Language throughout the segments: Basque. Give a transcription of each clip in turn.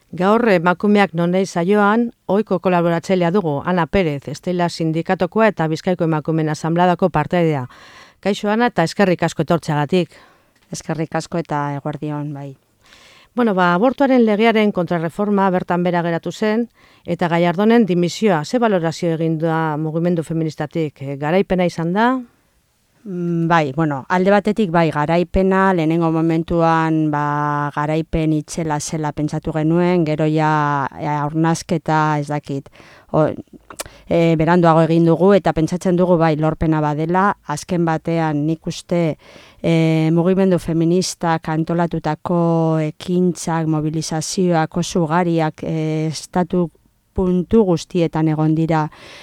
Gaur emakumeak nonei saioan, ohiko kolaboratzailea dugu, Ana Pérez, Estela Sindikatokoa eta Bizkaiko Emakumeen Asanbladako partaidea. Kaixo Ana eta eskerrik asko etortzeagatik. Eskerrik asko eta eguerdion, bai. Bueno, abortuaren legearen kontrarreforma bertan bera geratu zen, eta Gallardonen dimisioa, ze balorazio egin da mugimendu feministatik? Garaipena izan da? Bai, alde batetik bai, garaipena, lehenengo momentuan garaipen itzela zela pentsatu genuen, gero ja aurnasketa ez dakit, beranduago egin dugu eta pentsatzen dugu bai lorpena badela, azken batean nik uste mugimendu feministak antolatutako ekintzak, mobilizazioak oso ugariak estatu puntu guztietan egon dira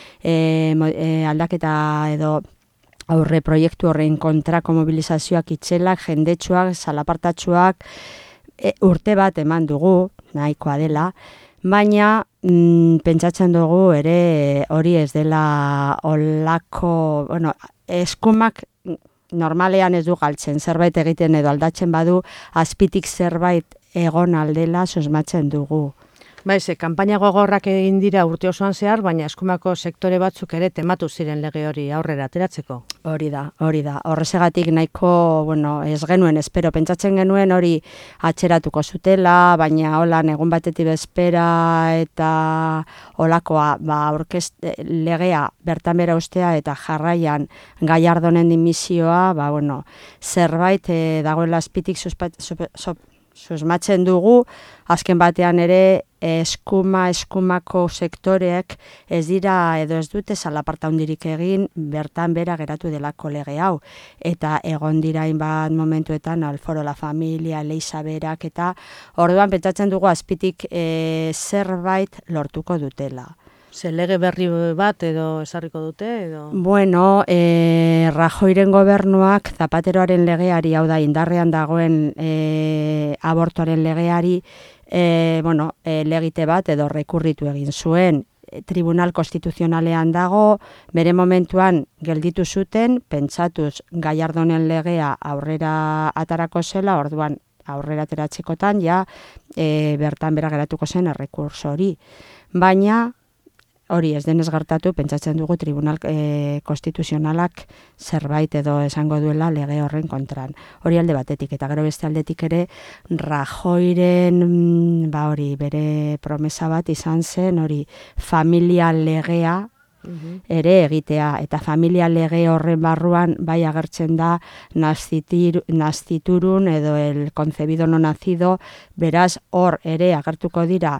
aldaketa edo aurre proiektu horren kontrako mobilizazioak itzelak, jendetsuak, salapartatsuak, urte bat eman dugu, nahikoa dela, baina pentsatzen dugu ere hori ez dela olako, eskumak normalean ez du galtzen, zerbait egiten edo aldatzen badu, azpitik zerbait egon aldela susmatzen dugu. Kanpaina gogorrak egin dira urte osoan zehar, baina eskumako sektore batzuk ere tematu ziren lege hori aurrera ateratzeko. Hori da. Horrezegatik nahiko, ez genuen, espero, pentsatzen genuen hori atzeratuko zutela, baina holan egun batetik bezpera eta holakoa, legea bertan bera ustea eta jarraian Gallardonen dimisioa, zerbait dagoela azpitik susmatzen dugu, azken batean ere eskumako sektoreek ez dira edo ez dute zalaparta hundirik egin bertan bera geratu delako lege hau. Eta egon dira hainbat momentuetan Alforo la Familia, Leiza berak eta orduan pentsatzen dugu azpitik zerbait lortuko dutela. Ze lege berri bat edo esarriko dute? Edo? Rajoyren gobernuak Zapateroaren legeari, hau da indarrean dagoen abortuaren legeari, legite bat edo rekurritu egin zuen. Tribunal Konstituzionalean dago, bere momentuan gelditu zuten, pentsatuz Gallardonen legea aurrera atarako zela, orduan aurrera ateratzekotan, bertan bera geratuko zen errekurso hori. Baina, hori ez denez gertatu, pentsatzen dugu Tribunal Konstituzionalak zerbait edo esango duela lege horren kontran. Hori alde batetik, eta gero beste aldetik ere Rajoyren bere promesa bat izan zen, hori familia legea ere egitea, eta familia lege horren barruan bai agertzen da naziturun edo el concebido no nacido, beraz hor ere agertuko dira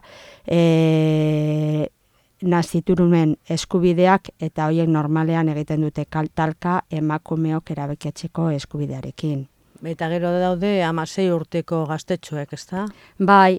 naziturunen eskubideak eta horiek normalean egiten dute talka emakumeok erabakitzeko eskubidearekin. Eta gero daude 16 urteko gaztetxoek, ezta? Bai,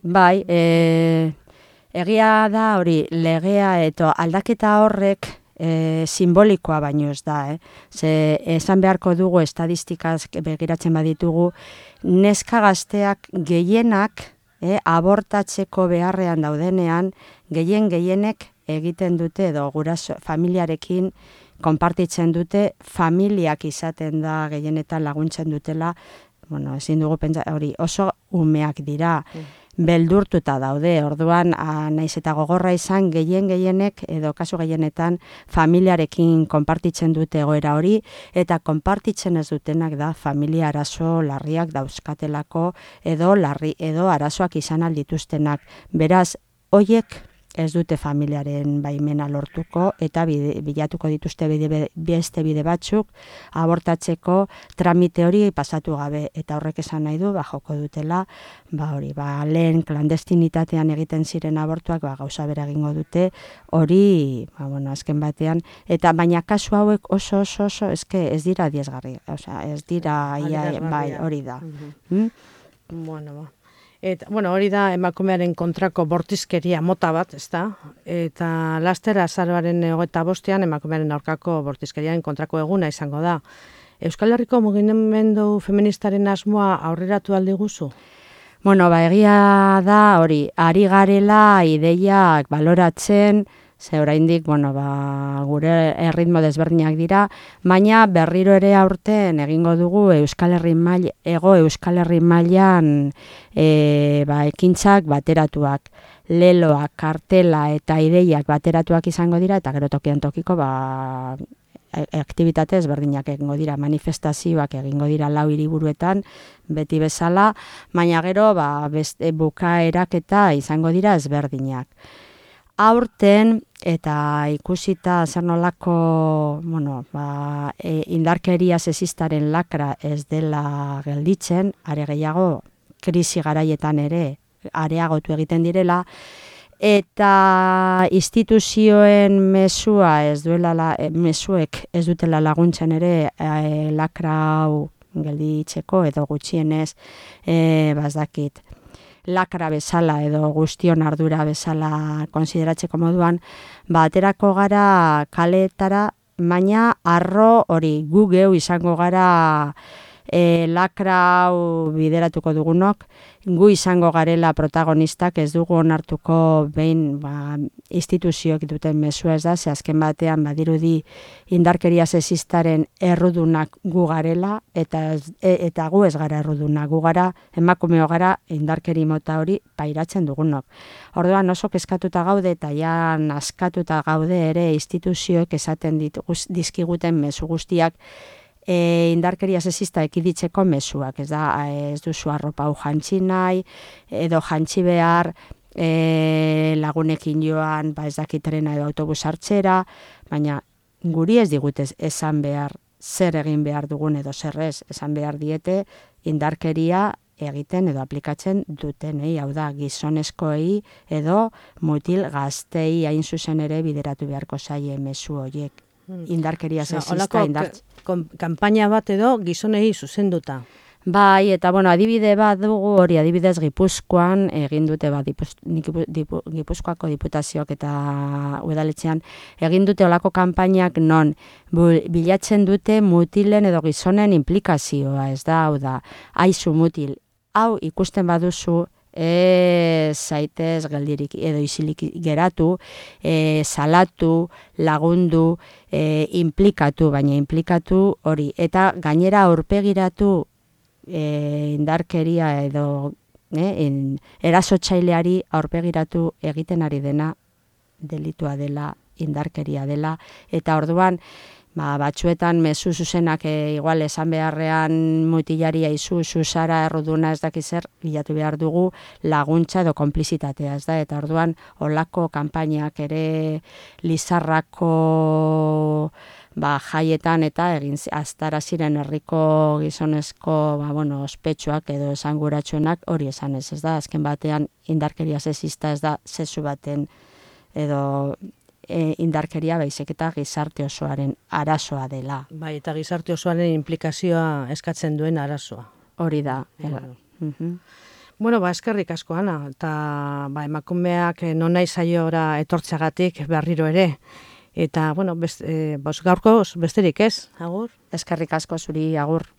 egia da hori legea eta aldaketa horrek simbolikoa baino ez da, Ze esan beharko dugu estadistikaz begiratzen baditugu, neska gazteak gehienak abortatzeko beharrean daudenean, gehienek egiten dute edo guraso familiarekin konpartitzen dute, familiak izaten da gehienetan laguntzen dutela, ezin dugu pentsa, hori oso umeak dira, beldurtuta daude, orduan naiz eta gogorra izan gehienek edo kasu gehienetan familiarekin konpartitzen dute egoera hori, eta konpartitzen ez dutenak da familia arazo larriak dauzkatelako edo arazoak izan aldituztenak. Beraz, hoiek ez dute familiaren baimena lortuko eta bilatuko dituzte beste bide batzuk abortatzeko tramite hori pasatu gabe, eta horrek esan nahi du joko dutela lehen klandestinitatean egiten ziren abortuak gauza bera egingo dute hori azken batean, eta baina kasu hauek oso ez dira adierazgarri, ez dira hori da. Hori da emakumearen kontrako bortizkeria mota bat, ezta? Eta laster azaroaren 25ean emakumearen aurkako bortizkeriaren kontrako eguna izango da. Euskal Herriko mugimendu feministaren asmoa aurreratu aldi guzu? Egia da hori, ari garela ideiak baloratzen, ze oraindik, gure erritmo desberdinak dira, baina berriro ere aurten egingo dugu Hego Euskal Herri mailan ekintzak bateratuak. leloa, kartela eta ideiak bateratuak izango dira, eta gero tokian tokiko aktibitate ezberdinak egingo dira, manifestazioak egingo dira 4 hiriburuetan, beti bezala, baina gero bukaerak eta izango dira ezberdinak. Aurten eta ikusita zer nolako indarkeria sexistaren lakra ez dela gelditzen, are gehiago krisi garaietan ere areagotu egiten direla, eta instituzioen mezuek ez dutela laguntzen ere lakra hau gelditzeko, edo gutxienez bazdakit lakra bezala edo guztion ardura bezala konsideratzeko moduan, aterako gara kaleetara, baina arro hori gu geu izango gara lakra hau bideratuko dugunok, gu izango garela protagonistak, ez dugu onartuko behin instituzioek duten mezua ez da, ze azken batean badirudi indarkeria sexistaren errudunak gu garela, eta gu ez gara erruduna, gu gara emakumeo gara indarkeri mota hori pairatzen dugunok. Orduan oso kezkatuta gaude eta jan askatuta gaude ere instituzioek esaten dizkiguten mezu guztiak indarkeria sexista ekiditzeko mezuak, ez da, ez duzu arropa hau jantzi nahi, edo jantzi behar, lagunekin joan, ez dakitrena edo autobus hartzera, baina guri ez digute esan behar zer egin behar dugun edo zer ez, esan behar diete indarkeria egiten edo aplikatzen dutenei, hau da, gizonezkoei edo mutil gaztei hain zuzen ere bideratu beharko zaie mezu horiek. Indarkeria sexista kanpaina bat edo gizonei zuzenduta. Bai, eta adibide bat dugu hori, adibidez Gipuzkoan egin dute Gipuzkoako diputazioak eta udaletxean egin dute olako kanpainak non bilatzen dute mutilen edo gizonen implikazioa, ez da, hau da, aizu mutil, hau ikusten baduzu, zaitez geldirik edo isilik geratu, salatu, lagundu, implikatu, baina implikatu hori. Eta gainera aurpegiratu indarkeria edo erasotzaileari aurpegiratu egiten ari dena delitua dela, indarkeria dela. Eta orduan, batzuetan mezu zuzenak igual esan beharrean mutilari aizu, zuzara erruduna ez dakizer, bilatu behar dugu laguntza edo konplizitatea, ez da, eta orduan olako kanpainak ere Lizarrako jaietan eta egin aztaraziren herriko gizonezko ospetsuak edo esanguratsuenak hori esan ez da, azken batean indarkeria sexista ez da sexu baten edo indarkeria baizik eta gizarte osoaren arazoa dela. Bai, eta gizarte osoaren implikazioa eskatzen duen arazoa. Hori da. Bueno, eskerrik asko, Ana, eta emakumeak nonai saiora etortzeagatik berriro ere. Eta, gaurko besterik ez, agur? Eskerrik asko zuri, agur.